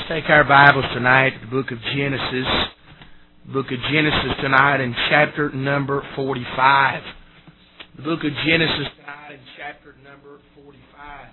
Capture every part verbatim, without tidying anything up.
Take our Bibles tonight to the book of Genesis. Book of Genesis tonight in chapter number forty-five. The book of Genesis tonight in chapter number forty-five.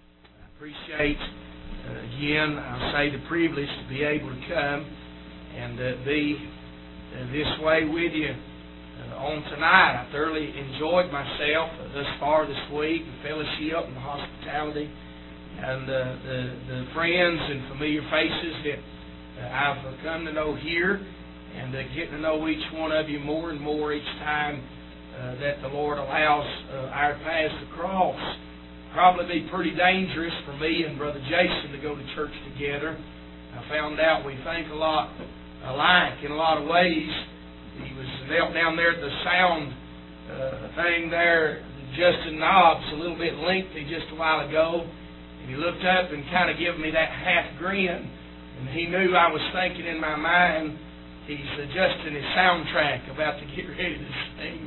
I appreciate, uh, again, I'll say the privilege to be able to come and uh, be uh, this way with you uh, on tonight. I thoroughly enjoyed myself uh, thus far this week, the fellowship and the hospitality, and uh, the, the friends and familiar faces that uh, I've come to know here, and uh, getting to know each one of you more and more each time uh, that the Lord allows uh, our paths to cross. Probably be pretty dangerous for me and Brother Jason to go to church together. I found out we think a lot alike in a lot of ways. He was knelt down there at the sound uh, thing there, Justin Knobs, a little bit lengthy just a while ago. He looked up and kind of gave me that half grin, and he knew I was thinking in my mind, he's adjusting his soundtrack about to get ready to sing.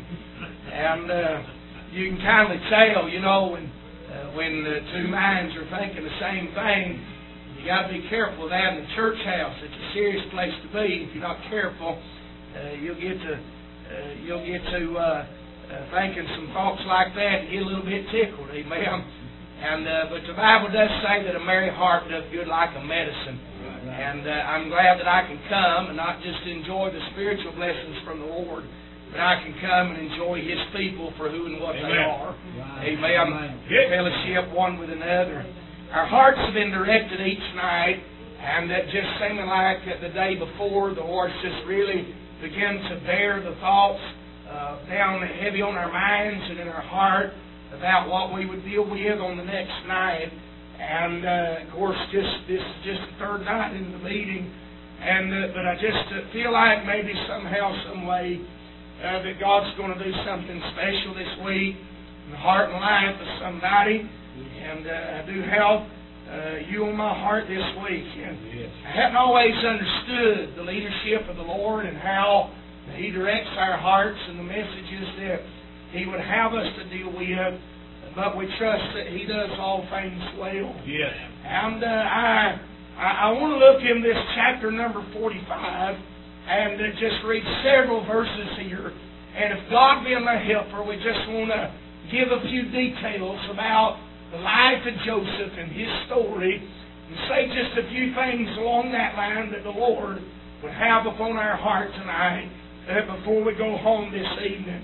And uh, you can kind of tell, you know, when uh, when the two minds are thinking the same thing, you got to be careful of that in the church house. It's a serious place to be. If you're not careful, uh, you'll get to uh, you'll get to uh, uh, thinking some thoughts like that and get a little bit tickled. Amen. And uh, but the Bible does say that a merry heart doth good like a medicine. And uh, I'm glad that I can come and not just enjoy the spiritual blessings from the Lord, but I can come and enjoy His people for who and what Amen. They are. Right. Amen. Amen. Fellowship one with another. Our hearts have been directed each night, and that just seeming like the day before, the Lord's just really begun to bear the thoughts uh, down heavy on our minds and in our heart about what we would deal with on the next night. And uh, of course, just this is just the third night in the meeting, and uh, but I just uh, feel like maybe somehow, some way, uh, that God's going to do something special this week in the heart and life of somebody. And uh, I do have uh, you on my heart this week. And yes. I haven't always understood the leadership of the Lord and how He directs our hearts and the messages that He would have us to deal with, but we trust that He does all things well. Yes. And uh, I, I I want to look in this chapter number forty-five and uh, just read several verses here. And if God be my helper, we just want to give a few details about the life of Joseph and his story, and say just a few things along that line that the Lord would have upon our heart tonight uh, before we go home this evening.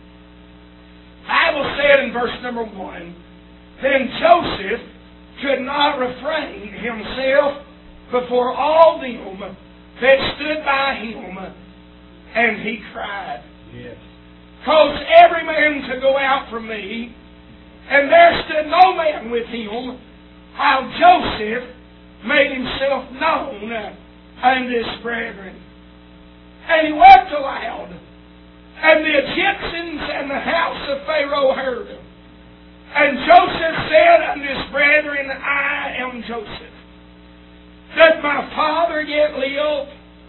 The Bible said in verse number one, then Joseph could not refrain himself before all them that stood by him, and he cried. Yes. Cause every man to go out from me, and there stood no man with him, how Joseph made himself known unto his brethren. And he wept aloud. And the Egyptians and the house of Pharaoh heard him. And Joseph said unto his brethren, I am Joseph. Doth my father yet live?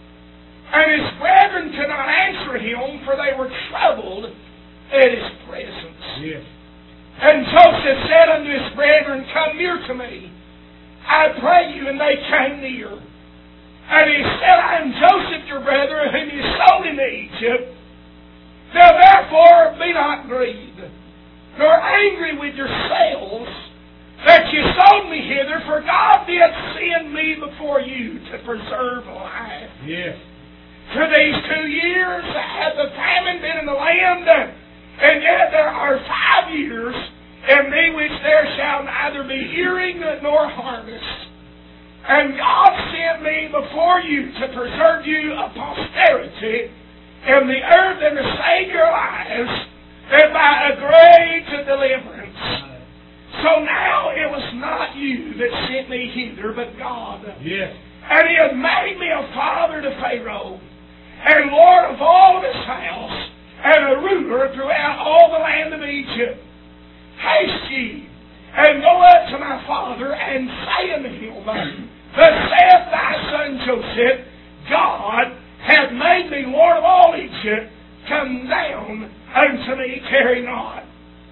And his brethren could not answer him, for they were troubled at his presence. Yes. And Joseph said unto his brethren, come near to me, I pray you. And they came near. And he said, I am Joseph your brother, whom you sold into Egypt. Now therefore be not grieved, nor angry with yourselves, that you sold me hither, for God did send me before you to preserve life. Yes. For these two years hath the famine been in the land, and yet there are five years, in the which there shall neither be earing nor harvest. And God sent me before you to preserve you a posterity in the earth and to save your lives, and by a great deliverance. So now it was not you that sent me hither, but God. Yes. And He has made me a father to Pharaoh, and Lord of all of his house, and a ruler throughout all the land of Egypt. Haste ye, and go up to my father, and say unto him, thus saith thy son Joseph, God hath made me Lord of all Egypt, come down unto me, tarry not.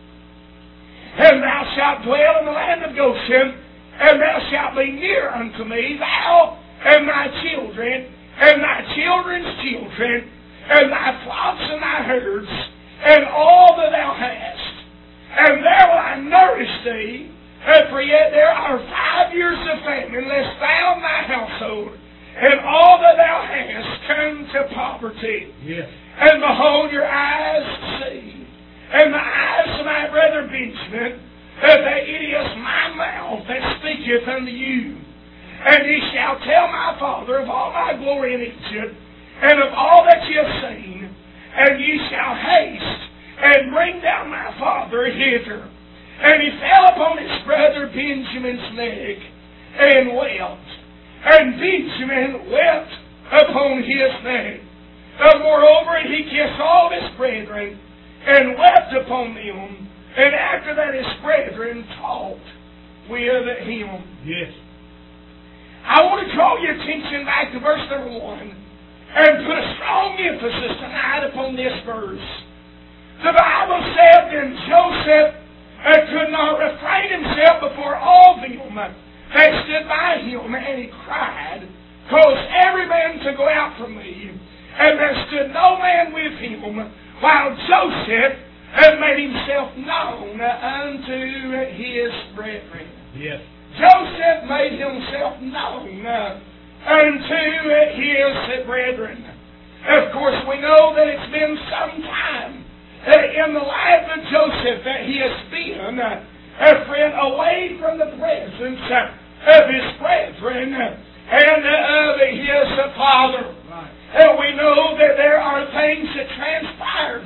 And thou shalt dwell in the land of Goshen, and thou shalt be near unto me, thou and thy children, and thy children's children, and thy flocks and thy herds, and all that thou hast. And there will I nourish thee, and for yet there are five years of famine, lest thou and thy household, and all that thou hast, come to poverty. Yes. And behold, your eyes see, and the eyes of my brother Benjamin, that it is my mouth that speaketh unto you. And ye shall tell my father of all my glory in Egypt, and of all that ye have seen, and ye shall haste, and bring down my father hither. And he fell upon his brother Benjamin's neck, and wept. And Benjamin wept upon his neck. And moreover, he kissed all his brethren, and wept upon them. And after that his brethren talked with him. Yes. I want to draw your attention back to verse number one and put a strong emphasis tonight upon this verse. The Bible said that Joseph uh, could not refrain himself before all them that stood by him, and he cried, "Cause every man to go out from me." And there stood no man with him, while Joseph had made himself known unto his brethren. Yes. Joseph made himself known unto his brethren. Of course, we know that it's been some time in the life of Joseph that he has been, a friend, away from the presence of his brethren and of his father. And we know that there are things that transpired,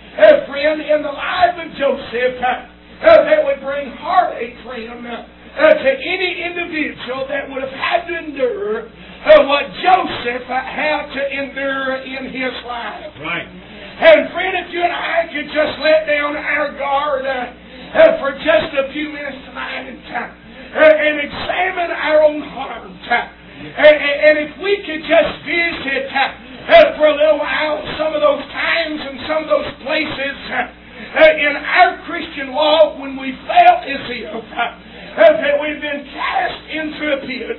a friend, in the life of Joseph that would bring heartache, friend, Uh, to any individual that would have had to endure uh, what Joseph uh, had to endure in his life. Right. And friend, if you and I could just let down our guard uh, uh, for just a few minutes tonight and, uh, and examine our own heart, uh, and, and if we could just visit uh, uh, for a little while some of those times and some of those places uh, uh, in our Christian walk when we felt as if uh, Uh, that we've been cast into a pit.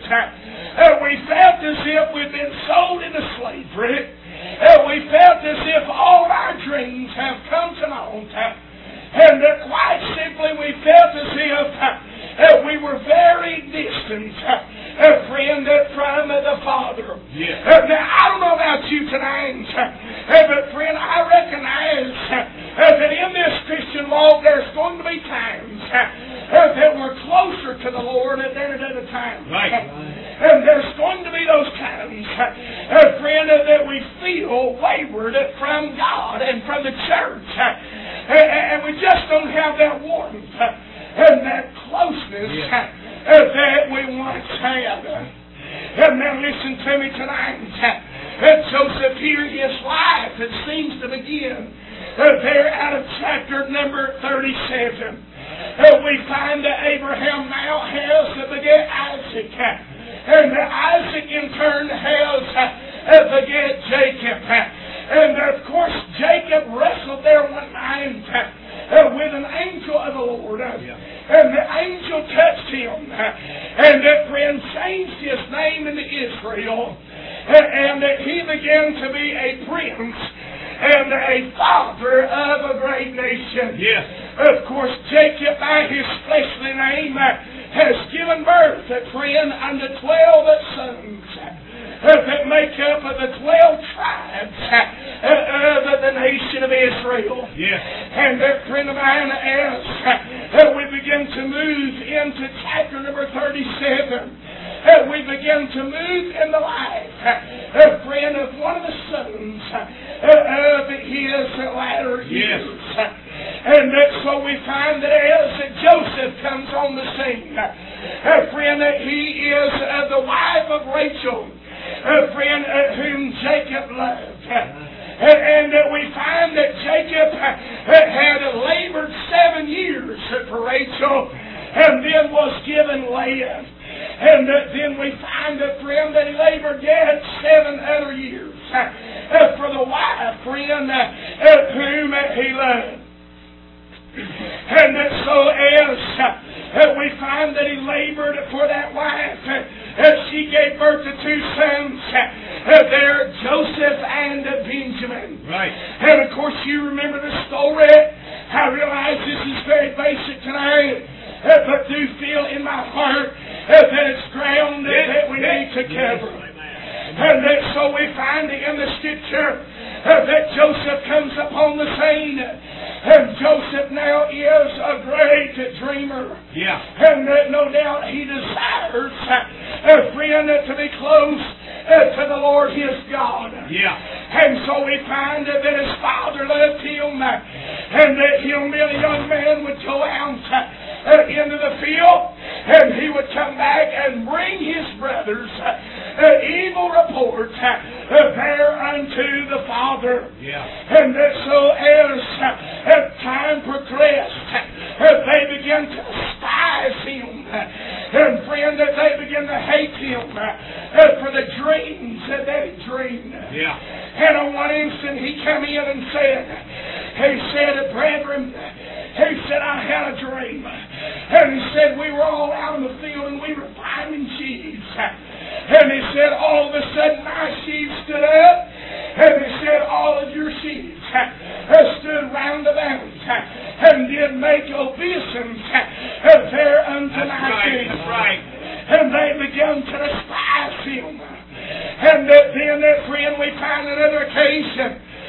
Uh, we felt as if we've been sold into slavery. Uh, we felt as if all of our dreams have come to naught. Uh, and that quite simply we felt as if uh, uh, we were very distant, uh, uh, friend, uh, from uh, the Father. Yes. Uh, now, I don't know about you tonight, uh, but friend, I recognize uh, uh, that in this Christian walk there's going to be times uh, Uh, that we're closer to the Lord than at other times. Right. Uh, and there's going to be those times, uh, uh, friend, uh, that we feel wayward from God and from the church. Uh, and we just don't have that warmth uh, and that closeness yeah. uh, uh, that we once had. Uh, and now listen to me tonight. Uh, Joseph here, his life, it seems to begin uh, there out of chapter number thirty-seven. Uh, we find that Abraham now has to beget Isaac. And Isaac in turn has uh, beget Jacob. And of course Jacob wrestled there one night uh, with an angel of the Lord. Yeah. And the angel touched him. And that friend changed his name into Israel. And that he began to be a prince and a father of a great nation. Yes. Of course, Jacob, by his fleshly name, uh, has given birth, a friend, unto twelve sons uh, that make up of the twelve tribes uh, of the nation of Israel. Yes. And that friend of mine, as uh, we begin to move into chapter number thirty-seven, Uh, we begin to move in the life, uh, a friend of one of the sons uh, of his latter years. Yes. Uh, and uh, so we find that as Joseph comes on the scene, uh, friend, uh, he is uh, the wife of Rachel, a friend uh, whom Jacob loved. Uh, and uh, we find that Jacob uh, had labored seven years for Rachel, and then was given Leah. And uh, then we find, uh, friend, that he labored yet seven other years uh, for the wife, friend, uh, uh, whom uh, he loved. And uh, so as uh, we find that he labored for that wife, uh, she he gave birth to two sons. Uh, there, Joseph and uh, Benjamin. Right. And of course, you remember the story. I realize this is very basic tonight, uh, but do feel in my heart uh, that it's ground uh, that we need to cover. And that, so we find in the Scripture uh, that Joseph comes upon the scene. And Joseph now is a great dreamer. Yeah. And uh, no doubt he desires uh, a friend uh, to be close uh, to the Lord his God. Yeah. And so we find uh, that his father loved him, uh, and that him being a young man would go out uh, into the field, and he would come back and bring his brothers uh, uh, evil report uh, uh, there unto the father. Yeah. And that so as uh, as time progressed, uh, they began to despise him, uh, and friend, that they began to hate him uh, uh, for the dreams uh, that he dreamed. Yeah. And on one instant he came in and said, he said, brethren, he said, I had a dream. And he said, we were all out in the field and we were finding sheaves. And he said, all of a sudden my sheaves stood up. And he said, all of your sheaves stood round about and did make obeisance there unto That's my right, feet. that's right. And they began to despise him. And that then, that friend, we find another occasion.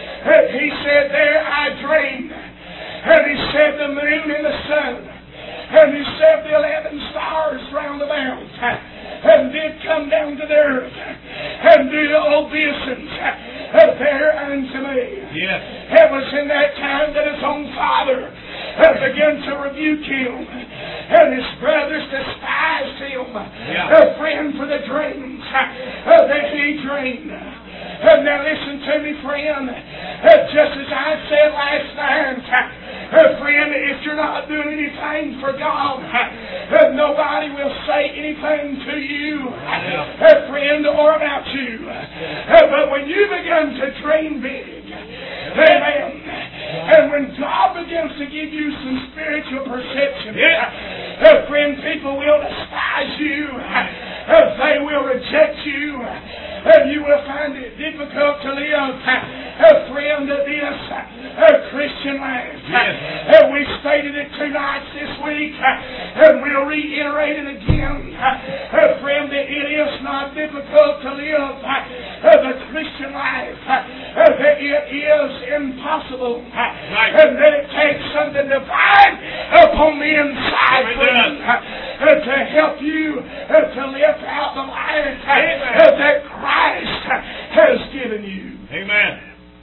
He said, there I dreamed. And he said, the moon and the sun. And he said, the eleven stars round about. And did come down to the earth. And did obeisance there unto me. Yes. It was in that time that his own father began to rebuke him. And his brothers despised him. Yeah. A friend for the dreams that he dreamed. And now listen to me, friend. Just as I said last night, friend, if you're not doing anything for God, nobody will say anything to you, friend, or about you. But when you begin to dream big, amen, and when God begins to give you some spiritual perception, yeah. friend, people will despise you. They will reject you. And you will find it difficult to live, a friend, of this a Christian life. Yes. We stated it two nights this week, and we'll reiterate it again. A friend, that it is not difficult to live the Christian life. That it is impossible. Right. And that it takes something divine upon the inside, friend, to help you to live out the life that Christ has given you. Amen.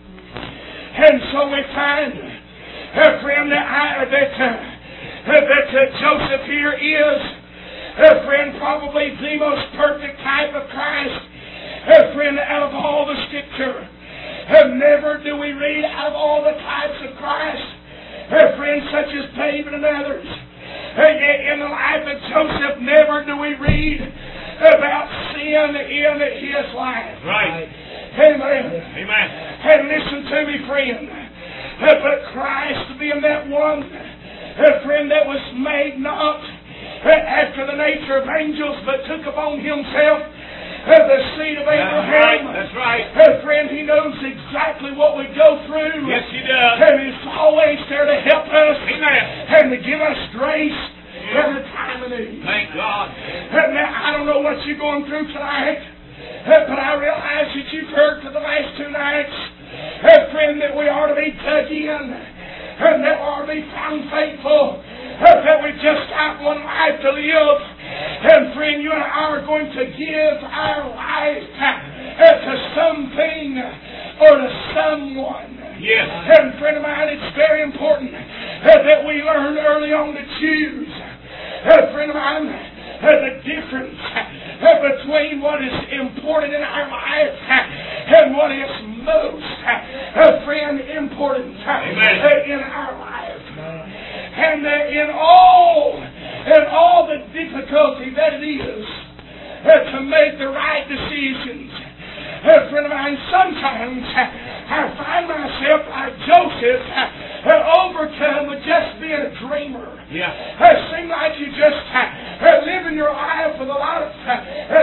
And so we find, uh, friend, that, I, that, uh, that uh, Joseph here is, uh, friend, probably the most perfect type of Christ. Uh, friend, out of all the Scripture, uh, never do we read out of all the types of Christ, uh, friends such as David and others. Uh, yet in the life of Joseph, never do we read about sin in his life. Right. Amen. Amen. And listen to me, friend. Uh, but Christ being that one, uh, friend, that was made not uh, after the nature of angels, but took upon himself uh, the seed of Abraham. That's right. That's right. Uh, friend, he knows exactly what we go through. Yes, he does. And he's always there to help us. Amen. And to give us grace every time of need. Thank God. And now, I don't know what you're going through tonight, uh, but I realize that you've heard for the last two nights, uh, friend, that we are to be dug in, and that we are to be found faithful, uh, that we just got one life to live. And friend, you and I are going to give our life uh, to something or to someone. Yes. And friend of mine, it's very important uh, that we learn early on to choose. Uh, friend of mine, uh, the difference uh, between what is important in our life uh, and what is most, uh, friend, important uh, in our life. And uh, in all, in all the difficulty that it is uh, to make the right decisions. Uh, friend of mine, sometimes uh, I find myself like Joseph, uh, overcome with just being a dreamer. Yeah. It seems like you just uh, living your life with a lot of uh,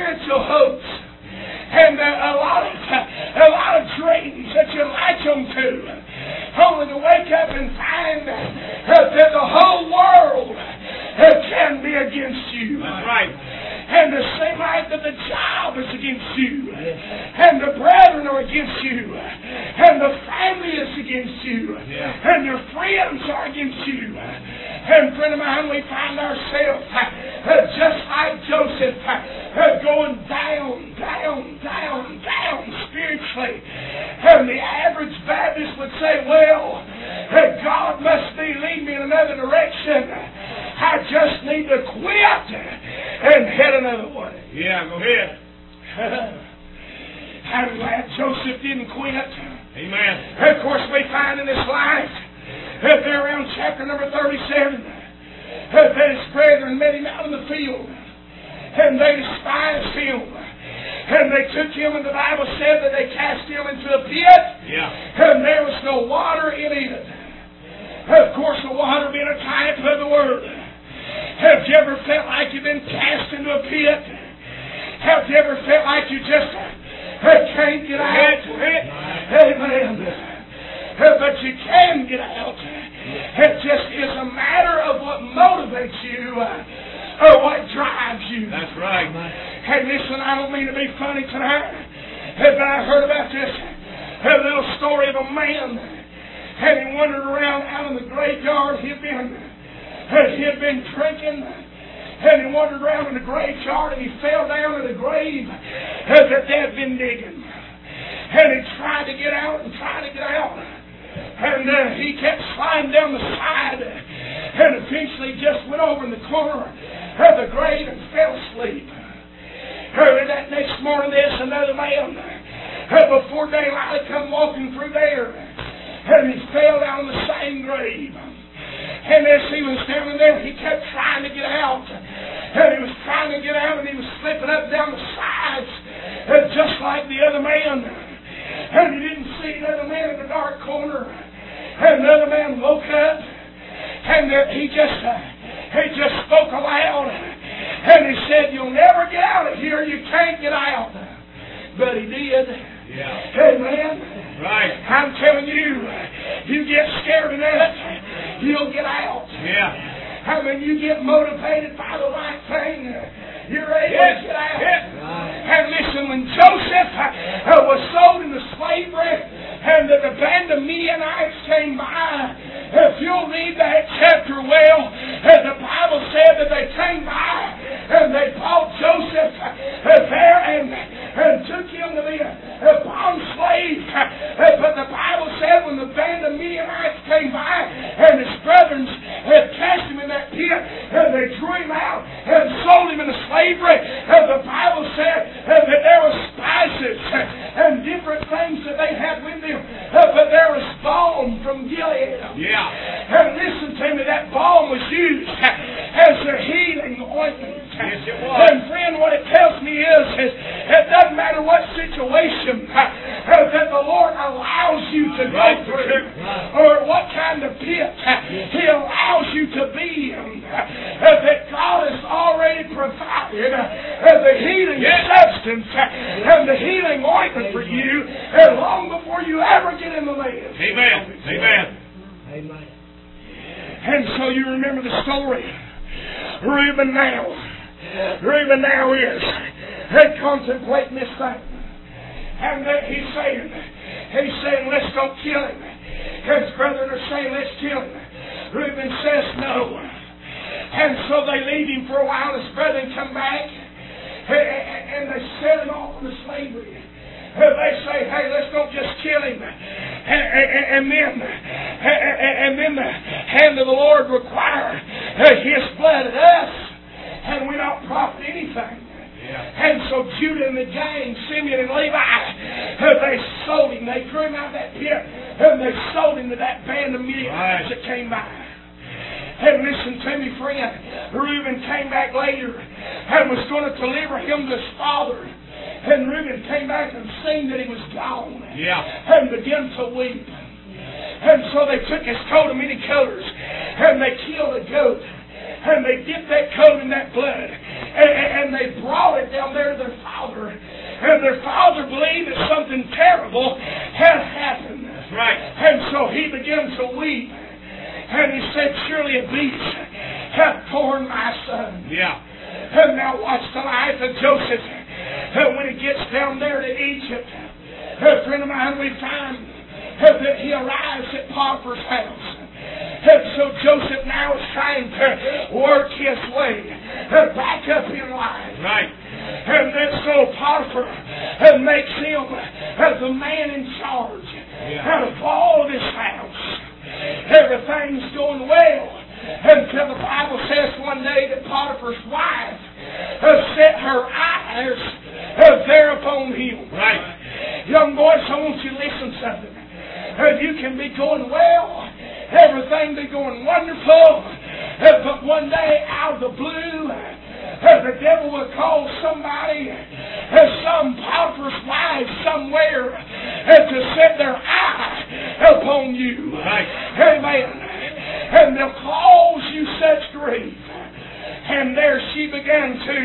spiritual hopes and a lot of a lot of dreams that you latch onto, only to wake up and find that the whole world can be against you. That's right. And it seems like that the job is against you, and the brethren are against you, and the family is against you, yeah. and your friends are against you. And friend of mine, we find ourselves uh, just like Joseph, uh, going down, down, down, down spiritually. And the average Baptist would say, well, uh, God must be leading me in another direction. I just need to quit and head another way. Yeah, go ahead. I'm glad Joseph didn't quit. Amen. Of course, we find in this life, that there around chapter number thirty-seven, that his brethren met him out in the field, and they despised him. And they took him, and the Bible said that they cast him into a pit, yeah. and there was no water in it. Of course, the water being a type of the Word. Have you ever felt like you've been cast into a pit? Have you ever felt like you just uh, can't get out? Amen. Uh, but you can get out. It just is a matter of what motivates you uh, or what drives you. That's right. Hey, listen, I don't mean to be funny tonight, uh, but I heard about this a little story of a man, and he wandered around out in the graveyard. He'd been He had been drinking, and he wandered around in the graveyard, and he fell down in the grave that they had been digging. And he tried to get out and tried to get out. And uh, he kept sliding down the side, and eventually just went over in the corner of the grave and fell asleep. Early that next morning, there's another man, uh, before daylight, come walking through there, and he fell down in the same grave. And as he was down there, he kept trying to get out. And he was trying to get out, and he was slipping up down the sides, uh, just like the other man. And he didn't see another man in the dark corner. And another man woke up, and uh, he just uh, he just spoke aloud, and he said, "You'll never get out of here. You can't get out." But he did. Yeah. Amen. Right. I'm telling you, you get scared enough, you'll get out. Yeah. I mean, you get motivated by the right thing, you're able yes. to get out. Yes. And listen, when Joseph uh, was sold into slavery, and the, the band of Midianites came by, if you'll read that chapter well, uh, the Bible said that they came by and they bought Joseph uh, there and, and took him to be a, a bond slave. Uh, but the Bible said when the band of Midianites came by and his brethren had cast him in that pit, and they drew him out and sold him into slavery, and the Bible said uh, that there were spices and different things that they had with them, uh, but there was balm from Gilead. Yeah. And listen to me, that balm was used as a healing ointment. Yes, it was. And friend, what it tells me is, is it doesn't matter what situation uh, that the Lord allows you to go Right. through, Right. or what kind of pit uh, He allows you to be in, uh, that God has already provided uh, the healing Yes. substance uh, and the healing ointment for you uh, long before you ever get in the land. Amen. Amen. Amen. And so you remember the story. Reuben now, Reuben now is uh, contemplating this thing. And uh, he's saying, he's saying, let's don't kill him. His brethren are saying, let's kill him. Reuben says no. And so they leave him for a while. His brethren come back, and they set him off into slavery. They say, hey, let's don't just kill him. And, and, and then and then the hand of the Lord require his blood at us, and we don't profit anything. Yeah. And so Judah and the gang, Simeon and Levi, they sold him. They drew him out of that pit, and they sold him to that band of Midianites that came by. And listen to me, friend. Reuben came back later and was going to deliver him to his father. And Reuben came back and seen that he was gone. Yeah. And began to weep. And so they took his coat of many colors, and they killed a goat, and they dipped that coat in that blood, and, and they brought it down there to their mighty beast have torn my son. Yeah. And now watch the life of Joseph. And when he gets down there to Egypt, a friend of mine, we find that he arrives at Potiphar's house. And so Joseph now is trying to work his way back up in life. Right. And then so Potiphar makes him the man in charge Yeah. out of all of his house. Everything's going well until the Bible says one day that Potiphar's wife set her eyes there upon him. Right. Young boys, I want you to listen to something. You can be going well, everything be going wonderful, but one day out of the blue, the devil will call somebody, some Potiphar's wife somewhere, to set their eye upon you. Right. Amen. And they'll cause you such grief. And there she began to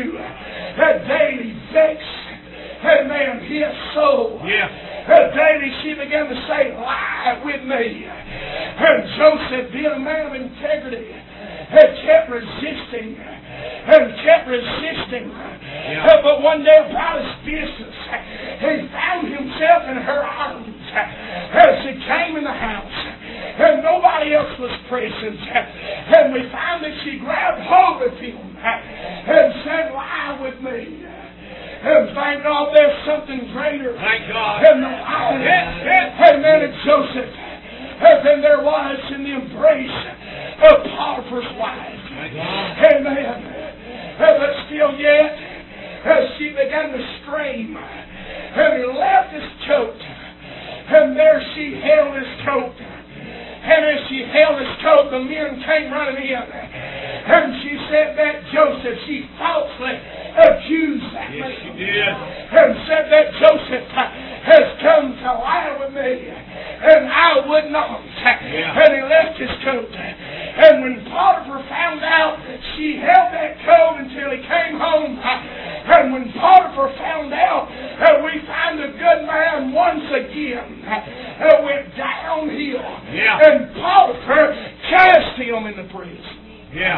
daily vex, amen, his soul. Yeah. Daily she began to say, lie with me. And Joseph, being a man of integrity, had kept resisting and kept resisting. Yeah. Uh, but one day about his business, he found himself in her arms as he came in the house. And nobody else was present. And we found that she grabbed hold of him and said, lie with me. And thank God there's something greater Thank God. than the lying. Amen. And Joseph, than there was in the embrace of Potiphar's wife. Thank God. Amen. But still yet, as she began to stream, and he left his coat, and there she held his coat. And as she held his coat, the men came running in. And she said that Joseph, she falsely accused that Yes, man. she did. And said that Joseph has come to lie with me. And I would not. Yeah. And he left his coat. And when Potiphar found out, she held that coat until he came home. And when Potiphar found out, uh, we find the good man once again uh, went downhill. Yeah. And Potiphar cast him in the prison. Yeah.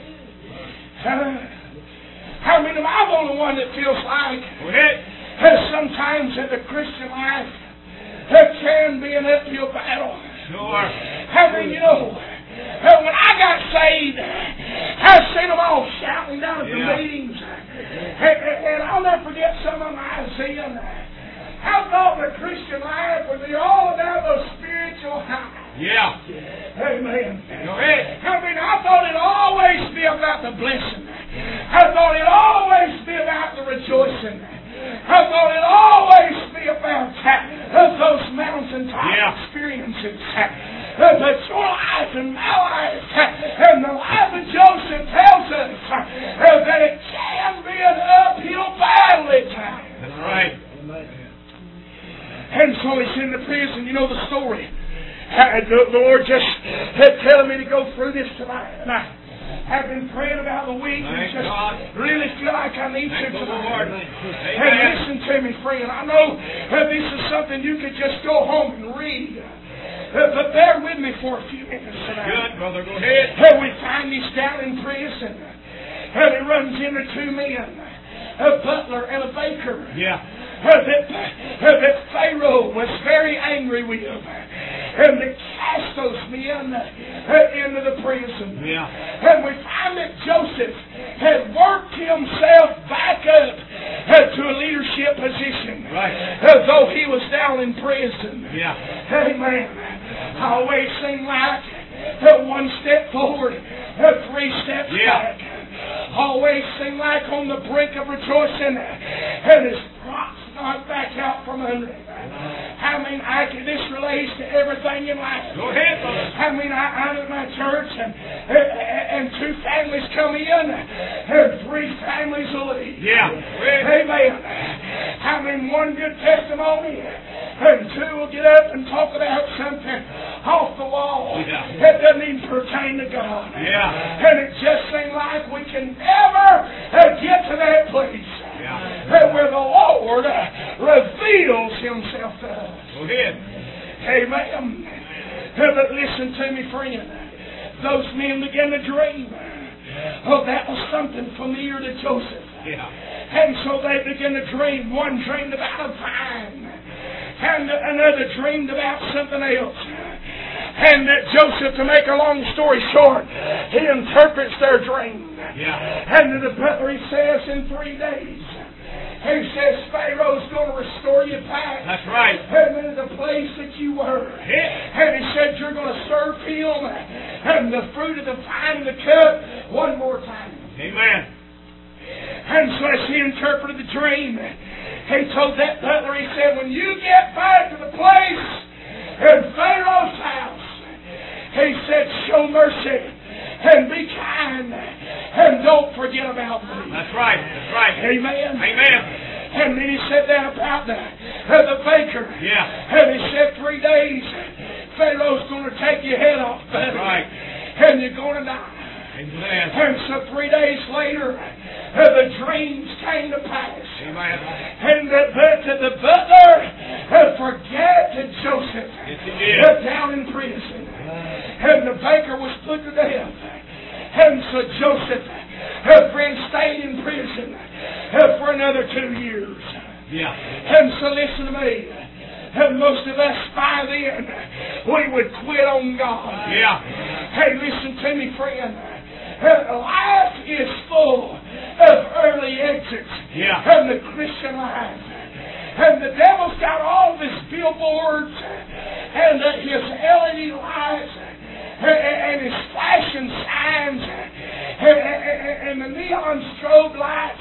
Uh, I mean, am I the only one that feels like Go ahead. that sometimes in the Christian life there can be an uphill battle? Sure. I mean, you know, uh, when I got saved, I seen them all shouting down at the Yeah. meetings. And, and, and I'll never forget some of them I seen. I thought the Christian life would be all about those spiritual highs. Yeah. Amen. Go ahead. I mean, I thought it'd always be about the blessing. I thought it'd always be about the rejoicing. I thought it'd always be about uh, those mountaintop Yeah. experiences. Uh, but your life and my life uh, and the life of Joseph tells us uh, that it can be an uphill battle at times. That's right. And so he's in the prison. You know the story. Uh, the, the Lord just had telling me to go through this tonight. And I have been praying about the week and Thank just God. really feel like I need Thank to the tonight. Lord. And Amen. listen to me, friend. I know uh, this is something you could just go home and read. Uh, but bear with me for a few minutes tonight. Good, brother. Go ahead. And we find he's down in prison. And he runs into two men, a butler and a baker. Yeah. Uh, that, uh, that Pharaoh was very angry with. And they cast those men uh, into the prison. Yeah. And we find that Joseph had worked himself back up uh, to a leadership position. Right. Uh, though he was down in prison. Yeah. Amen. I always seem like uh, one step forward, uh, three steps Yeah. back. Always seem like on the brink of rejoicing, and his rocks knocked back out from under him. I mean, I can, this relates to everything in life. Go ahead, brother. I mean, I, I'm at my church, and, and, and two families come in, and three families will leave. Yeah. Go ahead. Amen. I mean, one good testimony, and two will get up and talk about something off the wall Yeah. that doesn't even pertain to God. Yeah. And it just seems like we can never uh, get to that place Yeah. uh, where the Lord uh, reveals Himself to us. Go ahead. Amen. Uh, But listen to me, friend. those men began to dream. Oh, that was something familiar to Joseph. Yeah. And so they began to dream. One dreamed about a vine, and another dreamed about something else. And that Joseph, to make a long story short, he interprets their dream. Yeah. And the butler, he says, in three days, he says, Pharaoh's going to restore you back. That's right. And into the place that you were. Yeah. And he said, you're going to serve him and the fruit of the vine and the cup one more time. Amen. And so as he interpreted the dream, he told that butler, he said, when you get back to the place in Pharaoh's house, he said, show mercy and be kind and don't forget about me. That's right. That's right. Amen. Amen. And then he said that about the, uh, the baker. Yeah. And he said three days, Pharaoh's going to take your head off. That's right. And you're going to die. Amen. And so three days later, uh, the dreams came to pass. Amen. And the, but the butler uh, forgot Joseph. Yes, he did. Uh, down in prison. And the baker was put to death. And so Joseph, her friend, stayed in prison uh, for another two years. Yeah. And so listen to me. And most of us by then, we would quit on God. Yeah. Hey, listen to me, friend. Uh, life is full of early exits Yeah. in the Christian life. And the devil's got all of his billboards and uh, his L E D lights and, and his flashing signs and, and, and the neon strobe lights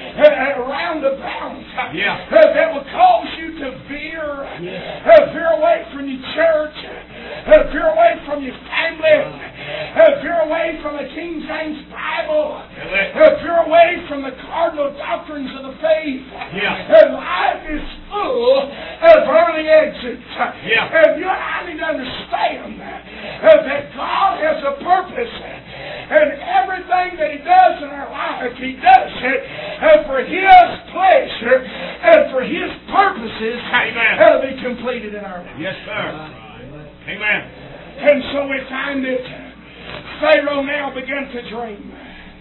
around the bounds Yeah. that will cause you to veer, uh, veer away from your church, uh, veer away from your family, uh, veer away from the King James Bible, uh, veer away from the cardinal doctrines of the faith. Yeah. And life is full of early exits. Yeah. And you and I need to understand uh, that God has a purpose, and everything that He does in our life, He does it uh, for His pleasure and for His purposes Amen. to be completed in our life. Yes, sir. Amen. And so we find that Pharaoh now began to dream.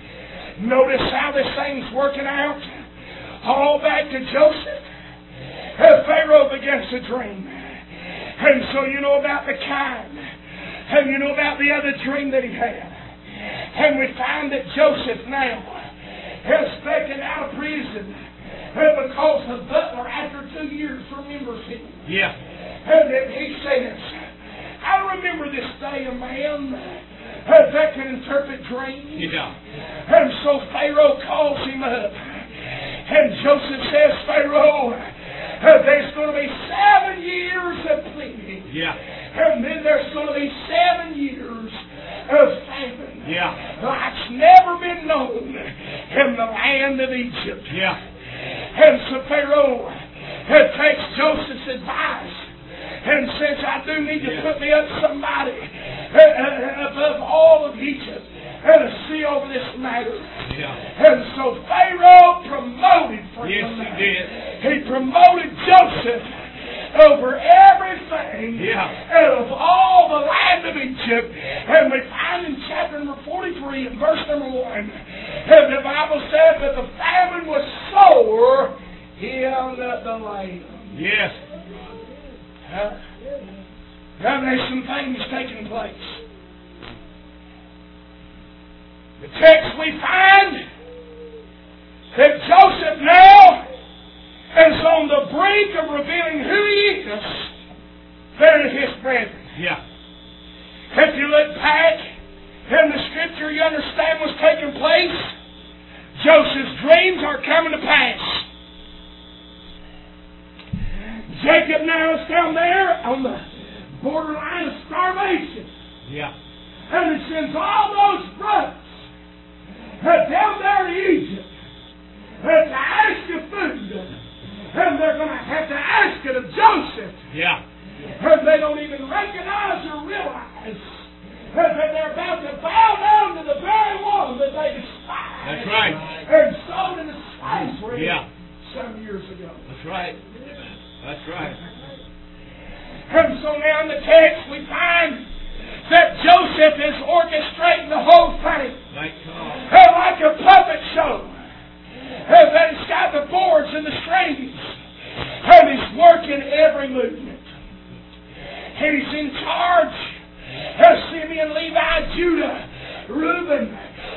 Notice how this thing's working out. All back to Joseph. And Pharaoh begins to dream. And so you know about the kind. And you know about the other dream that he had. And we find that Joseph now is taken out of prison because the butler, after two years, remembers him. Yeah. And then he says, I remember this day a man that can interpret dreams. Yeah. And so Pharaoh calls him up. And Joseph says, Pharaoh, there's going to be seven years of plenty. Yeah. And then there's going to be seven years of famine. Yeah. Like's never been known in the land of Egypt. Yeah. And so Pharaoh takes Joseph's advice and says, I do need to Yeah. put me up somebody above all of Egypt and to see over this matter. Yeah. And so Pharaoh promoted for Yes, him. he did. He promoted Joseph over everything Yeah. out of all the land of Egypt. And we find in chapter number forty-three, and verse number one, and the Bible said that the famine was sore in the land. Yes. Huh? Now there's some things taking place. The text we find that Joseph now is on the brink of revealing who he is there to his brethren. Yeah. If you look back in the scripture, you understand what's taking place. Joseph's dreams are coming to pass. Jacob now is down there on the borderline of starvation. Yeah. And he sends all those brothers uh, down there to Egypt uh, to ask for food. And they're going to have to ask it of Joseph. Yeah. And they don't even recognize or realize uh, that they're about to bow down to the very one that they despised. That's right. And sold into slavery Yeah. some years ago. That's right. That's right. And so now in the text we find that Joseph is orchestrating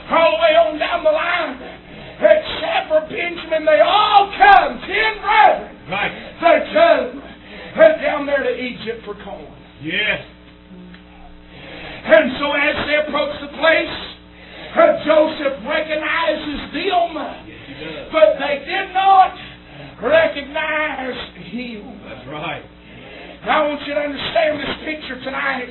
all the way on down the line, except for Benjamin, they all come, ten brethren. Right. They come uh, down there to Egypt for corn. Yes. And so as they approach the place, uh, Joseph recognizes them, Yes, he does. but they did not recognize him. That's right. Now I want you to understand this picture tonight.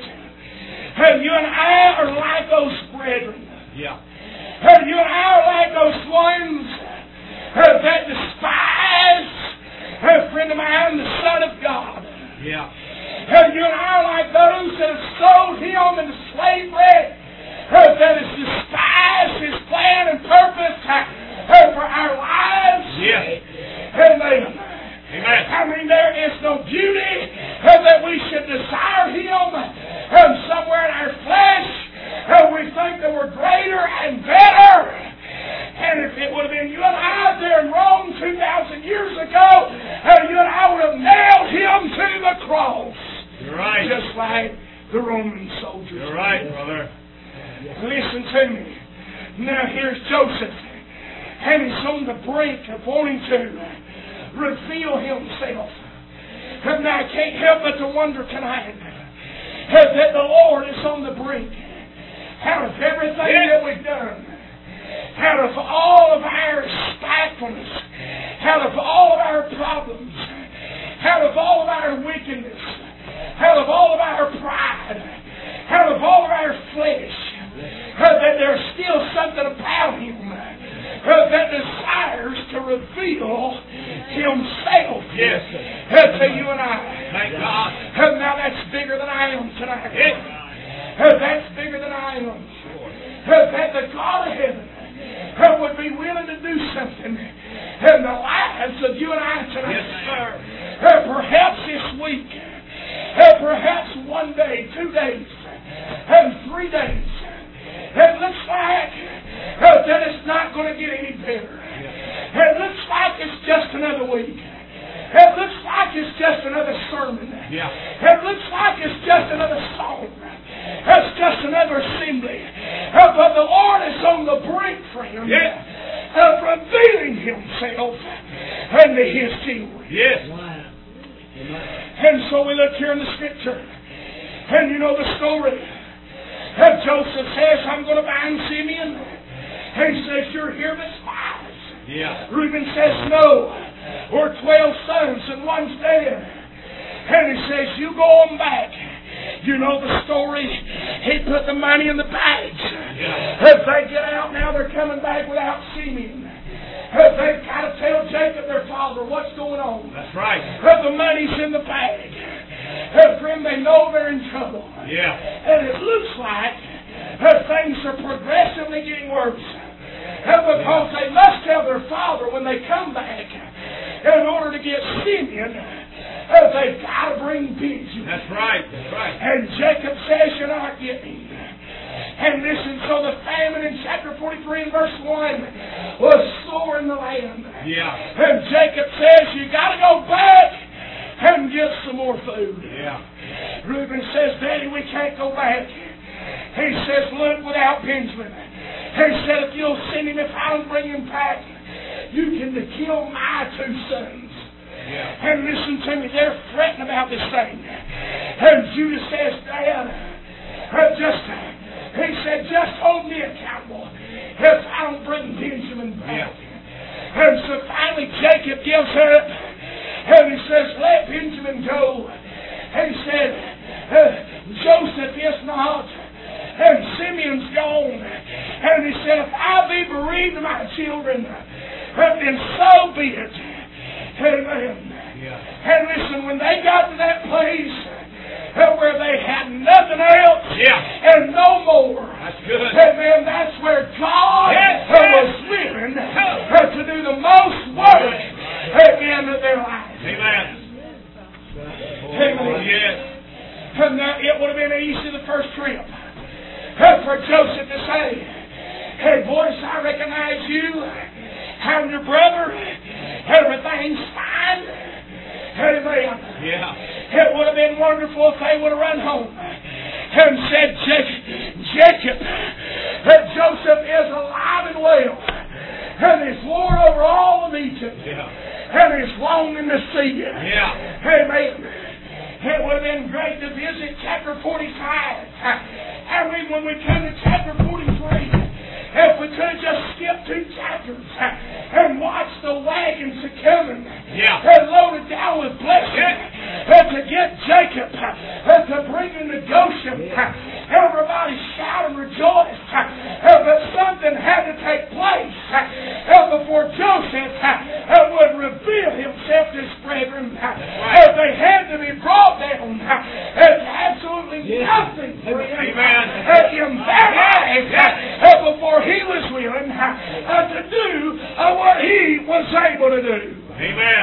Uh, you and I are like those brethren. Yeah. Uh, you and I are like those ones uh, that despise a friend of mine, the Son of God. Yeah. Uh, you and I are like those that have sold him into slavery, uh, that has despised his plan and purpose uh, uh, for our lives. Yes. Amen. Amen. I mean, there is no beauty uh, that we should desire him um, somewhere in our flesh. Uh, we think that we're greater and better. And if it would have been you and I there in Rome two thousand years ago, uh, you and I would have nailed him to the cross. You're right. Just like the Roman soldiers. You're right, brother. Listen to me. Now here's Joseph. And he's on the brink of wanting to reveal himself. And I can't help but to wonder tonight that the Lord is on the brink. Out of everything that we've done, out of all of our spitefulness, out of all of our problems, out of all of our wickedness, out of all of our pride, out of all of our flesh, that there's still something about him that desires to reveal himself Yes. to you and I. Thank God. Now that's bigger than I am tonight. Yes. That's bigger than I am. That the God of heaven would be willing to do something in the lives of you and I tonight. Yes, sir. Perhaps this week, perhaps one day, two days, and three days. It looks like that it's not going to get any better. It looks like it's just another week. It looks like it's just another sermon. Yeah. It looks like it's just another song. It's just another assembly. Uh, but the Lord is on the brink, friend, Yes. of revealing himself unto his children. Yes. And so we look here in the scripture, and you know the story. And Joseph says, I'm going to bind Simeon. And he says, you're here with spies. Yeah. Reuben says, no. We're twelve sons and one's dead. And he says, you go on back. You know the story. He put the money in the bags. Yeah. As they get out now, they're coming back without Simeon. As they've got to tell Jacob, their father, what's going on. That's right. As the money's in the bag. As friend, they know they're in trouble. Yeah. And it looks like that things are progressively getting worse. And because they must tell their father when they come back, in order to get Simeon, uh, they've got to bring Benjamin. That's right. That's right. And Jacob says, you're not getting. And listen, so the famine in chapter forty-three and verse one was sore in the land. Yeah. And Jacob says, you got to go back and get some more food. Yeah. Reuben says, Daddy, we can't go back. He says, look, without Benjamin. He said, if you'll send him, if I don't bring him back, you can kill my two sons. Yeah. And listen to me, they're fretting about this thing. And Judah says, Dad, uh, just, he said, just hold me accountable if I don't bring Benjamin back. Yeah. And so finally Jacob gives up. And he says, let Benjamin go. And he said, uh, Joseph is not. And Simeon's gone. And he said, if I be bereaved of my children, then so be it. Amen. Yeah. And listen, when they got to that place uh, where they had nothing else Yeah. and no more, That's good. amen, that's where God Yes, uh, yes. was willing uh, to do the most work at the end of their life. Amen. Amen. Oh, yes. And now it would have been easy the first trip uh, for Joseph to say, hey, boys, I recognize you. I'm your brother. Everything's fine. Amen. Yeah. It would have been wonderful if they would have run home and said, Jacob, Jacob that Joseph is a see you. Yeah. Amen. It would have been great to visit chapter forty-five. And we, when we come to chapter forty-three, if we could have just skipped two chapters and watched the wagons a coming, Yeah. and loaded down with blessing, and to get Jacob, and to bring him to Goshen, everybody shout and rejoice. But something had to take place before Joseph would reveal himself to his brethren. They had to be brought down. It's absolutely nothing for him Amen. in their life before he was willing to do what he was able to do. Amen.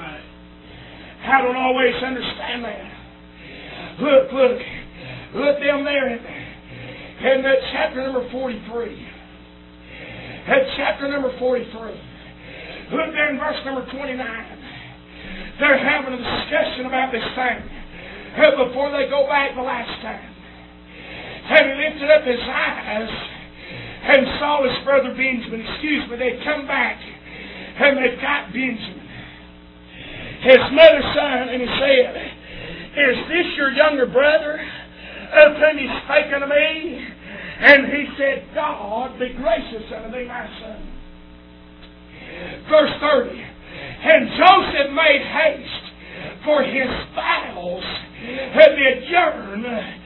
I don't always understand that. Look, look. Look down there in, in that chapter number forty-three. At chapter number forty-three. Look there in verse number twenty-nine. They're having a discussion about this thing before they go back the last time. And he lifted up his eyes and saw his brother Benjamin. Excuse me, they'd come back and they've got Benjamin, his mother's son, and he said, "Is this your younger brother of whom he's spoken to me?" And he said, "God be gracious unto thee, my son." Verse thirty. And Joseph made haste, for his bowels had been yearned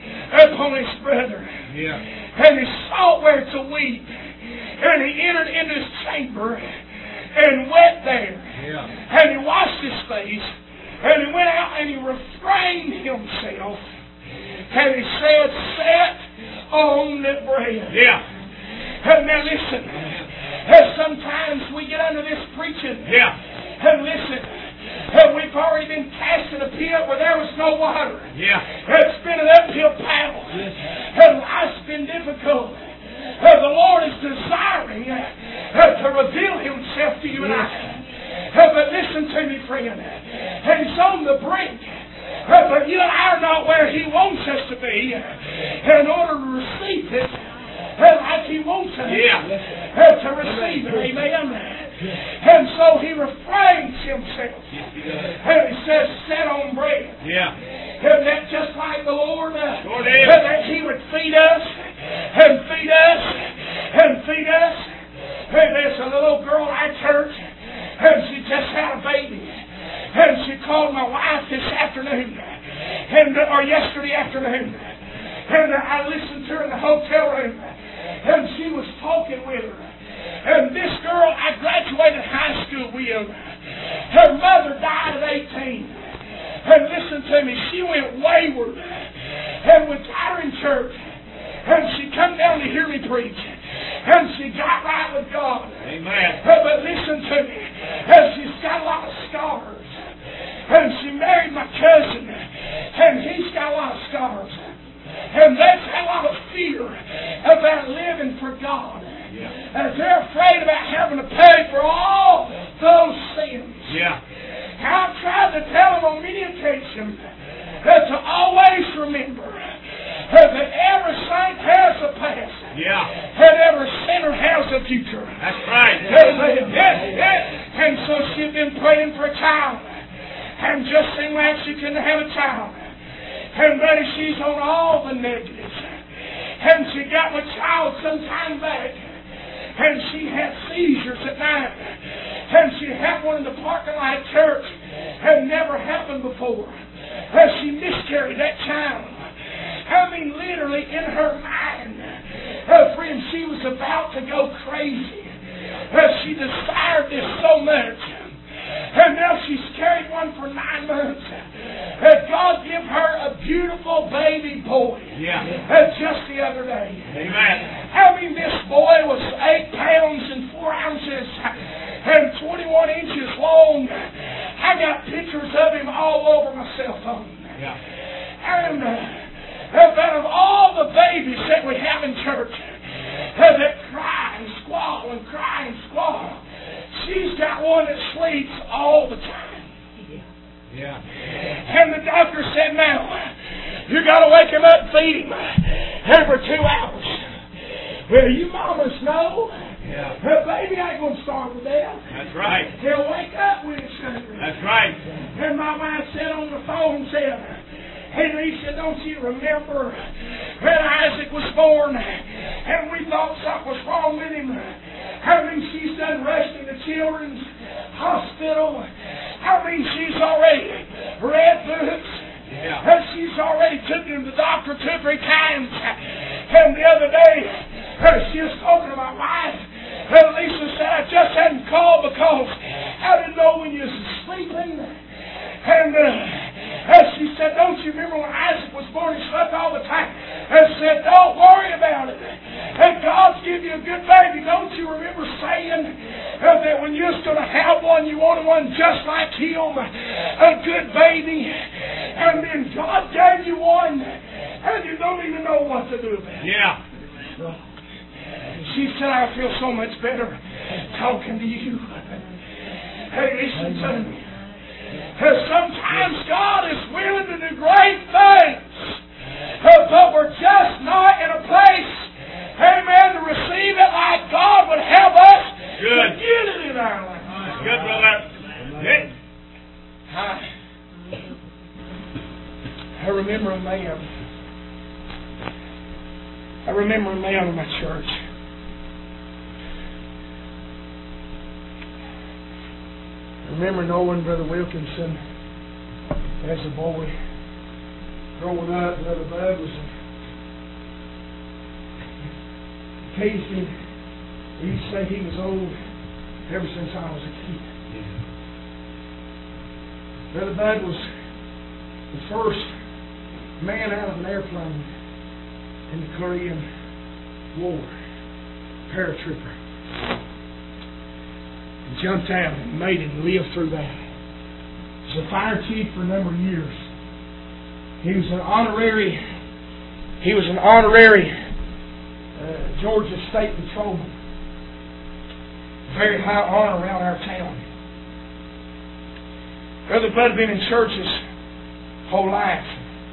upon his brother. Yeah. And he sought where to weep. And he entered into his chamber and wept there. Yeah. And he washed his face. And he went out and he refrained himself. And he said, "Set on the bread." Yeah. And now listen. As sometimes we get under this preaching. Yeah. And listen. And we've already been cast in a pit where there was no water. Yeah. It's been an uphill battle. And life's been difficult. And the Lord is desiring to reveal Himself to you and I. But listen to me, friend. He's on the brink. But you and I are not where He wants us to be in order to receive it like He wants us Yeah. to receive it. Amen. And so He refrains Himself. And He says, "Set on bread." Yeah. Isn't that just like the Lord? Uh, Sure is. that He would feed us and feed us and feed us. And there's a little girl at church, and she just had a baby. And she called my wife this afternoon, and or yesterday afternoon. And I listened to her in the hotel room, and she was talking with her. And this girl I graduated high school with, her mother died at eighteen. And listen to me, she went wayward. And we got her in church. And she come down to hear me preach. And she got right with God. Amen. But listen to me, and she's got a lot of scars. And she married my cousin, and he's got a lot of scars. And they've had a lot of fear about living for God. Yeah. And they're afraid about having to pay for all those sins. Yeah. I've tried to tell them on many occasions that to always remember that every saint has a past. Yeah. And every sinner has a future. That's right. Amen. Yes, yes. And so she'd been praying for a child. And just seemed like she couldn't have a child. And buddy, she's on all the negatives. And she got a child some time back. And she had seizures at night. And she had one in the parking lot at church. Had never happened before. And she miscarried that child. I mean, literally in her mind, her friend, she was about to go crazy. Uh, she desired this so much. And now she's carried one for nine months. And God gave her a beautiful baby boy. Yeah. Uh, just the other day. Amen. I mean, this boy was eight pounds and four ounces and twenty-one inches long. I got pictures of him all over my cell phone. Yeah. And uh, out of all the babies that we have in church uh, that cry and squall and cry and squall, she's got one that sleeps all the time. Yeah. And the doctor said, "Now, you got to wake him up and feed him every two hours." Well, you mamas know Yeah. the baby ain't going to starve to death. That's right. He'll wake up when it's hungry. That's right. my wife said on the phone, said, Henry said, don't you remember when Isaac was born and we thought something was wrong with him? I mean, she's done rushed in the children's hospital. I mean, she's already read books. Yeah. And she's already took him to the doctor two or three times. And the other day, she was talking to my wife. And Lisa said, I just hadn't called because I didn't know when you was sleeping. And uh, as she said, don't you remember when Isaac was born, he slept all the time? And said, don't worry about it. And God's give you a good baby. Don't you remember saying uh, that when you was going to have one, you wanted one just like him, a good baby. And then God gave you one, and you don't even know what to do about it. Yeah. So, she said, I feel so much better talking to you. Hey, listen to me. Sometimes God is willing to do great things, but we're just not in a place, amen, to receive it like God would have us Good. to get it in our life. Good, brother. Hey. I, I remember a man. I remember a man in my church. I remember knowing Brother Wilkinson as a boy. Growing up, Brother Bud was Casey. He used to say he was old ever since I was a kid. Yeah. Brother Bud was the first man out of an airplane in the Korean War, paratrooper. He jumped out and made it and lived through that. He was a fire chief for a number of years. He was an honorary, he was an honorary uh, Georgia State Patrolman. Very high honor around our town. Brother Bud had been in churches whole life.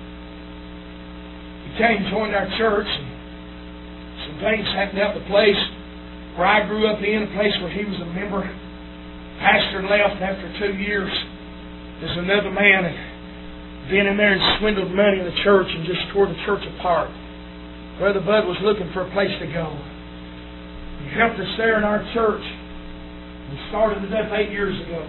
He came and joined our church, and some things happened out in the place where I grew up in, a place where he was a member. Pastor left after two years. There's another man that been in there and swindled money in the church and just tore the church apart. Brother Bud was looking for a place to go. He helped us there in our church. We started it up eight years ago.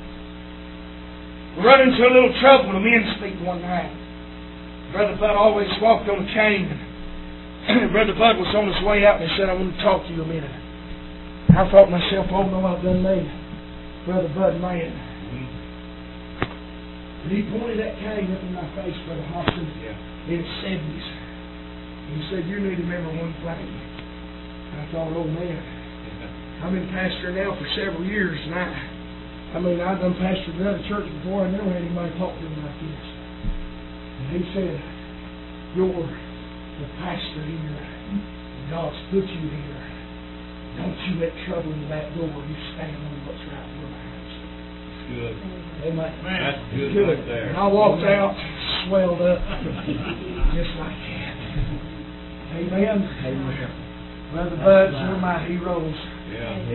We run into a little trouble in a men's meet one night. Brother Bud always walked on a cane. Brother Bud was on his way out and he said, I want to talk to you a minute. I thought to myself, oh no, I've done made Brother Bud mad. And he pointed that cane up in my face, Brother Hobson, yeah. in his seventies. He said, you need to remember one thing. I thought, oh man, I've been pastoring now for several years, and I, I mean, I've done pastored another church before, I never had anybody talk to me like this. And he said, you're the pastor here. God's put you here. Don't you let trouble in the back door. You stand on what's right in your hands. Good. Amen. Man, that's good, good. Right there. And I walked out, swelled up, just like that. Amen. Amen. Brother Bud's one of my heroes. Yeah.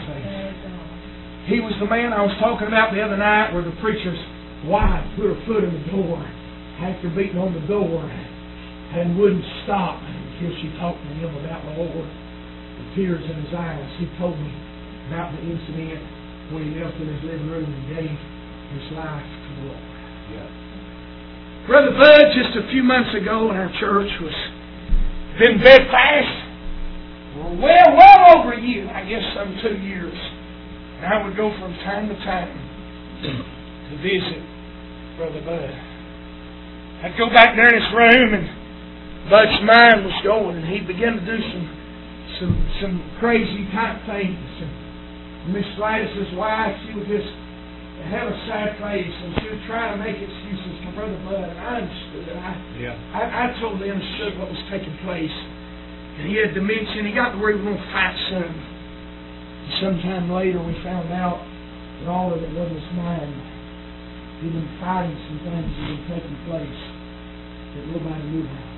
Amen. He was the man I was talking about the other night where the preacher's wife put her foot in the door after beating on the door and wouldn't stop until she talked to him about the Lord. The tears in his eyes. He told me about the incident when he knelt in his living room and gave his life to the Lord. Yeah. Brother Bud, just a few months ago in our church, was been bedfast for well, well over a year, I guess some two years. And I would go from time to time to visit Brother Bud. I'd go back there in his room, and Bud's mind was going, and he began to do some some some crazy type things. And Miss Gladys's wife, she would just have a sad face, and she would try to make excuses for Brother Bud. And I understood. I, yeah. I, I totally understood what was taking place. And he had dementia, and he got to where he was going to fight soon. And sometime later, we found out that all of it was his mind. He'd been fighting some things that had taken place that nobody knew about.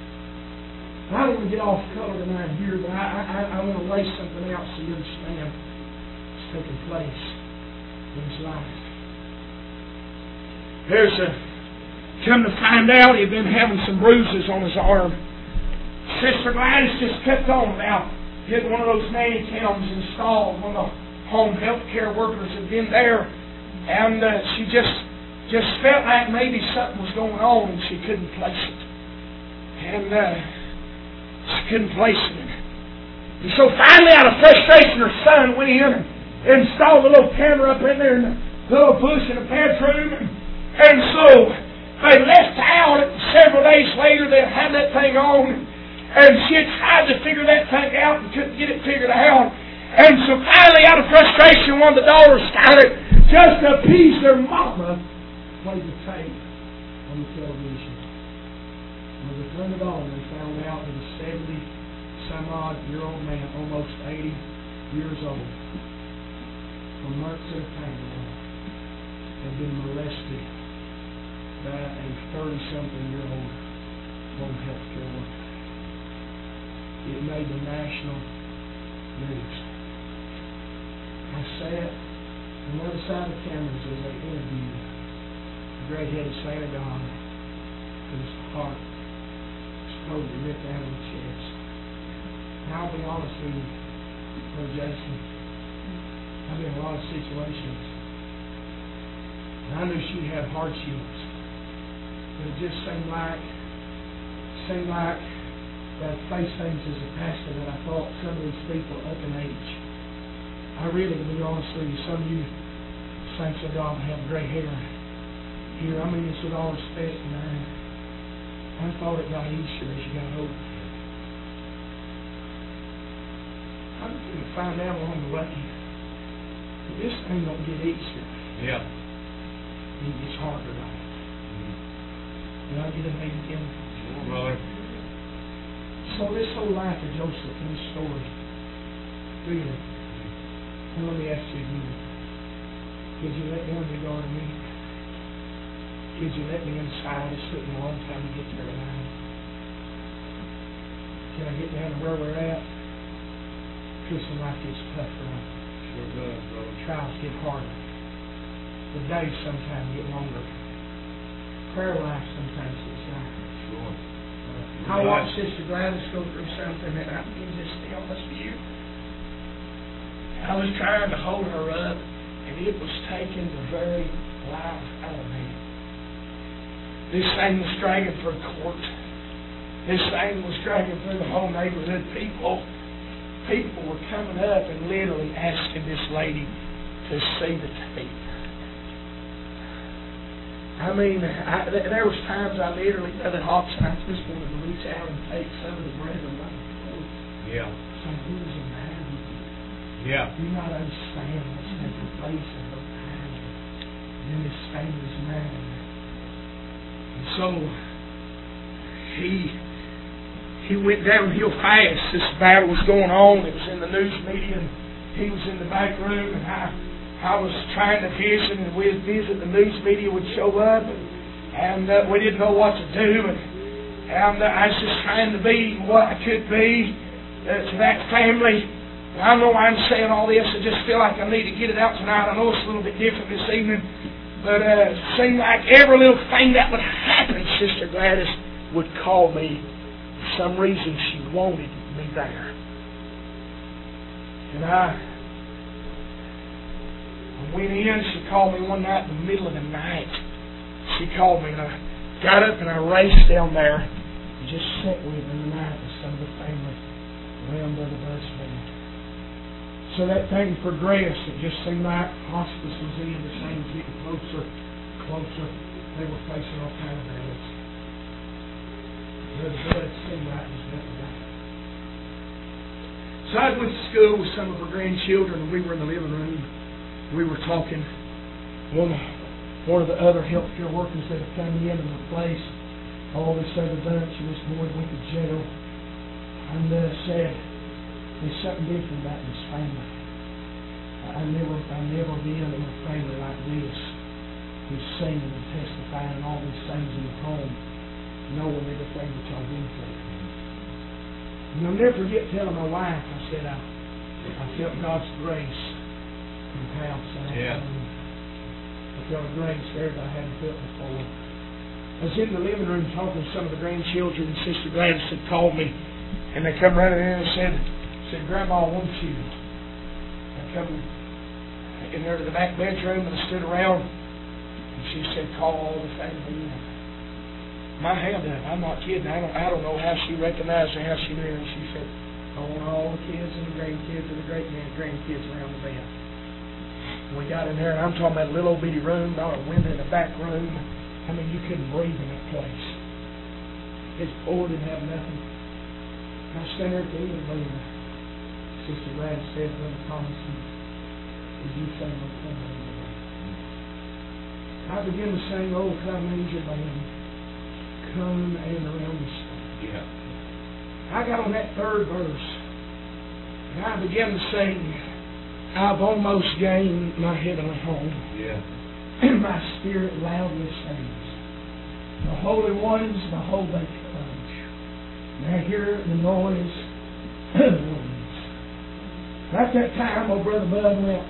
I don't want to get off color tonight here, but I, I, I want to lay something out so you understand what's taking place in his life. There's a, come to find out he'd been having some bruises on his arm. Sister Gladys just kept on about getting one of those nanny cams installed. One of the home health care workers had been there, and uh, she just just felt like maybe something was going on, and she couldn't place it. And uh, she couldn't place it. And so finally, out of frustration, her son went in and installed a little camera up in there in the little bush in the bedroom. And, and so they left out. Several days later, they had that thing on. And she had tried to figure that thing out and couldn't get it figured out. And so finally, out of frustration, one of the daughters started just to appease their mama, played the tape on the television. When they turned it on, they found out that a seventy-some-odd-year-old man, almost eighty years old, from Mercer County, had been molested by a thirty-something-year-old home health care worker. It made the national news. I sat on the other side of the cameras as they interviewed the great-headed Santa God, whose heart was totally ripped out of the chest. And I'll be honest with you, Brother Jason, I've been in a lot of situations, and I knew she had hardships, but it just seemed like, seemed like that I faced things as a pastor that I thought some of these people up in age. I really, to be honest with you, some of you saints of God have gray hair here. I mean this with all respect, and I, I thought it got easier as you got older. I'm going to find out along the way that this thing don't get easier. Yeah. It gets harder on it. Mm-hmm. And I'll get a name again. Sure, brother. So this whole life of Joseph in this story, really, and let me ask you again, could you let down regard me? Could you let me inside? It's taking a long time to get there tonight. Can I get down to where we're at? Christian life gets tougher. Sure does, brother. Trials get harder. The days sometimes get longer. Prayer life sometimes gets longer. Sure. I watched Sister Gladys go through something, and I'm being just be honest with you. I was trying to hold her up, and it was taking the very life out of me. This thing was dragging for court. This thing was dragging through the whole neighborhood. People, people were coming up and literally asking this lady to see the tape. I mean, I, there was times I literally, Brother Hobson, I just wanted to reach out and take some of the bread and my clothes. Yeah. So who was the matter with you? Yeah. You not understand what's taking place in her time. In this famous man. And so he he went downhill fast. This battle was going on. It was in the news media, and he was in the back room, and I I was trying to visit, and we'd visit, the news media would show up, and, and uh, we didn't know what to do, and, and uh, I was just trying to be what I could be uh, to that family. And I know I'm saying all this, I just feel like I need to get it out tonight. I know it's a little bit different this evening, but uh, it seemed like every little thing that would happen, Sister Gladys would call me. For some reason, she wanted me there. And I... I went in, she called me one night in the middle of the night. She called me, and I got up and I raced down there and just sat with her tonight with some of the family around Brother Bud's family. So that thing progressed. It just seemed like hospice was in, the things getting closer, closer. They were facing all kind of battles. Brother Bud seemed like it was nothing like it. So I went to school with some of her grandchildren, and we were in the living room. We were talking. One, one of the other healthcare workers that had come in and replaced all this other bunch, and this boy went to jail, and uh, said, "There's something different about this family. I, I never, I never been in a family like this, who's singing and testifying and all these things in the home, knowing everything that y'all been through." And I'll never forget telling my wife, I said, I, I felt God's grace in the house. And yeah. I I felt a grand spirit I hadn't felt before. I was in the living room talking to some of the grandchildren, and Sister Gladys had called me, and they come running in and said, said, Grandma wants you. I come in there to the back bedroom, and I stood around, and she said, call all the family in. My hand up, I'm not kidding. I don't, I don't know how she recognized or how she knew. And she said, I want all the kids and the grandkids and the great grandkids around the bed. We got in there, and I'm talking about a little old bitty room, not a window in the back room. I mean, you couldn't breathe in that place. His floor didn't have nothing. I was standing there at the end of the room. Sister Gladys said, Brother Thomas, would you sing "Oh Come Angel Band"? I began to sing "Oh Come Angel Band." Come and around the stone. Yeah. I got on that third verse, and I began to sing, I've almost gained my heavenly home. Yeah. And my spirit loudly sings, the holy ones, behold they come. Now hear the noise of the winds. At that time, old Brother Bud went,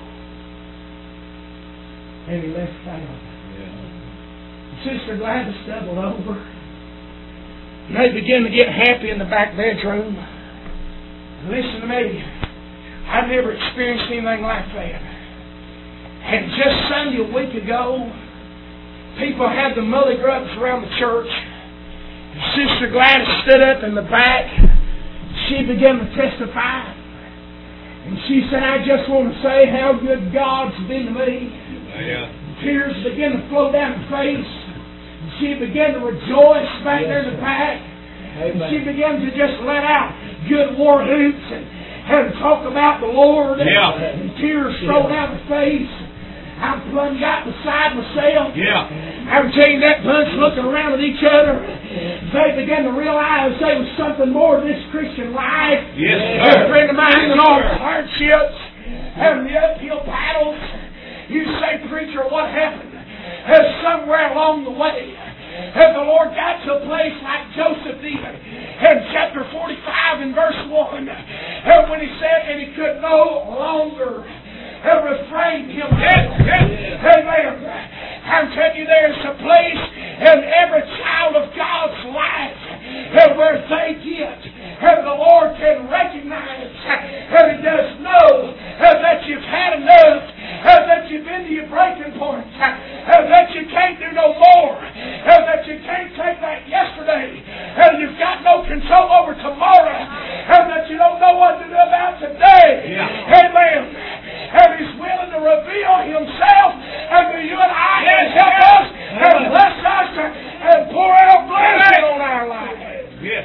and he left town. Sister Gladys doubled over. And they began to get happy in the back bedroom. And listen to me. I've never experienced anything like that. And just Sunday a week ago, people had the mully grubs around the church. And Sister Gladys stood up in the back. She began to testify. And she said, I just want to say how good God's been to me. Yeah. Tears began to flow down her face. She began to rejoice back there in the back. And she began to just let out good war hoots and, and talk about the Lord. Yeah. And, and tears rolled down her face. I plunged out beside myself. Yeah. I'm telling you, that bunch looking around at each other. They began to realize there was something more to this Christian life. Yes, sir. A friend of mine in all the hardships, having the uphill battles. You say, preacher, what happened? As somewhere along the way, as the Lord got to a place like Joseph did in chapter forty-five and verse one, and when he said, and he could no longer refrain himself. Amen. I'm telling you, there's a place in every child of God's life where they get, and the Lord can recognize, and He does know that you've had enough, that you've been to your breaking point, that you can't do no more, that you can't take that yesterday, and you've got no control over tomorrow, and that you don't know what to do about today. Yeah. Amen. And He's willing to reveal Himself unto you and I, and help us and bless us and pour out blessing on our lives. Yes.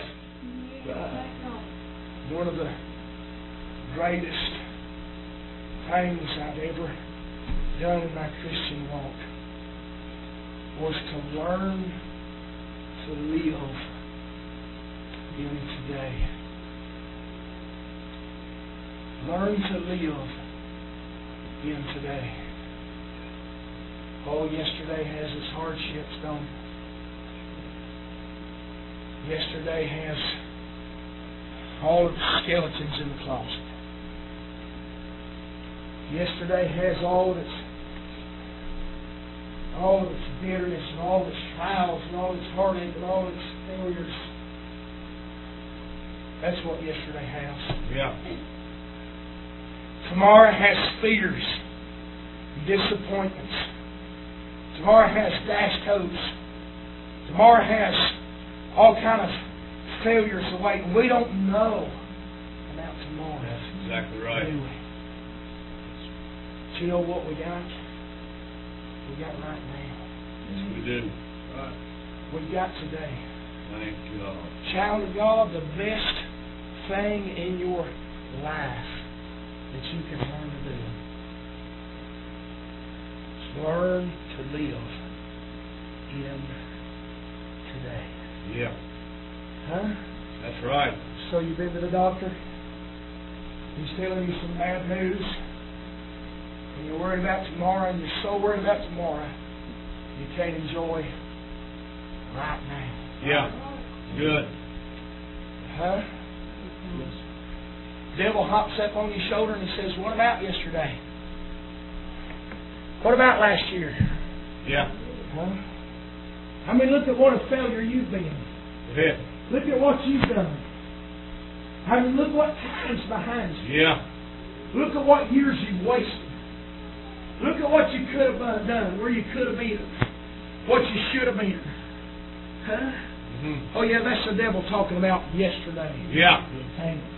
One of the greatest things I've ever done in my Christian walk was to learn to live in today. Learn to live in today. Oh, yesterday has its hardships, don't it? Yesterday has all of the skeletons in the closet. Yesterday has all of its all of its bitterness and all of its trials and all of its heartache and all of its failures. That's what yesterday has. Yeah. Tomorrow has fears, disappointments. Tomorrow has dash coats. Tomorrow has all kind of failures awaiting. We don't know about tomorrow. That's exactly right. Do we? But you know what we got? We got right now. Yes, we do. Right. We got today. Thank God. Child of God, the best thing in your life that you can learn to do is learn to live in today. Yeah. Huh? That's right. So you've been to the doctor? He's telling you some bad news? And you're worried about tomorrow, and you're so worried about tomorrow, you can't enjoy right now. Yeah. Good. Huh? Yes. Devil hops up on your shoulder and he says, what about yesterday? What about last year? Yeah. Huh? I mean, look at what a failure you've been. Yeah. Look at what you've done. I mean, look what time's behind you. Yeah. Look at what years you've wasted. Look at what you could have done, where you could have been, what you should have been. Huh? Mm-hmm. Oh, yeah, that's the devil talking about yesterday. Yeah. Hang it.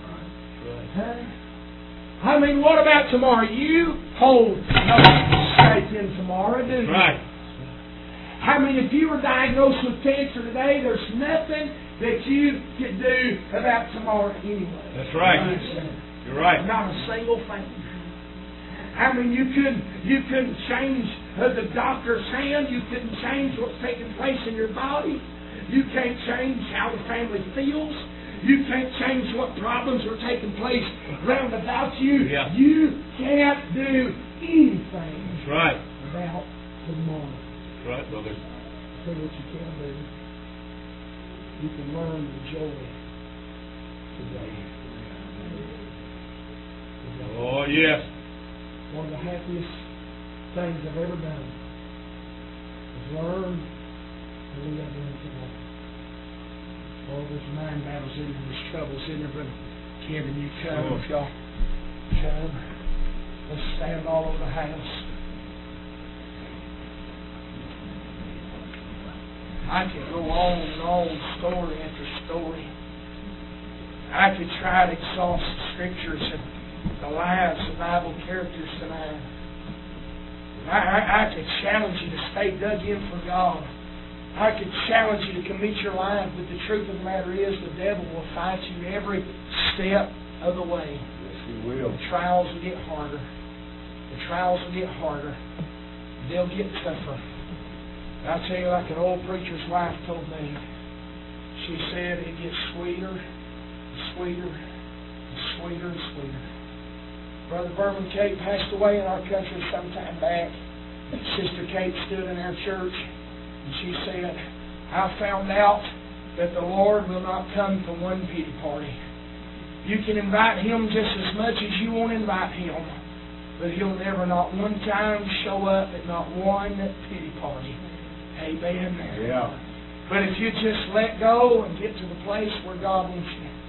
Huh? I mean, what about tomorrow? You hold no stake in tomorrow, do you? Right. I mean, if you were diagnosed with cancer today, there's nothing that you could do about tomorrow anyway. That's right. You're right. Not a single thing. I mean, you couldn't you couldn't change uh, the doctor's hand. You couldn't change what's taking place in your body. You can't change how the family feels. You can't change what problems are taking place round about you. Yeah. You can't do anything That's right. about tomorrow. That's right, brother. I'll tell you what you can do. You can learn the joy today. today. Oh, yes. One of the happiest things I've ever done is learn to live in today. Oh, there's mind battles in there, there's troubles in there, but Kevin, you come, Oh. if y'all come. Let's stand all over the house. I could go on and on, story after story. I could try to exhaust the scriptures and the lives of Bible characters tonight. I, I, I could challenge you to stay dug in for God. I could challenge you to commit your life, but the truth of the matter is the devil will fight you every step of the way. Yes, he will. The trials will get harder. The trials will get harder. They'll get tougher. I'll tell you, like an old preacher's wife told me, she said it gets sweeter, sweeter, sweeter and sweeter. Brother Berman Kate passed away in our country some time back. Sister Kate stood in our church and she said, I found out that the Lord will not come to one pity party. You can invite Him just as much as you want to invite Him, but He'll never not one time show up at not one pity party. Amen. Yeah. But if you just let go and get to the place where God wants you,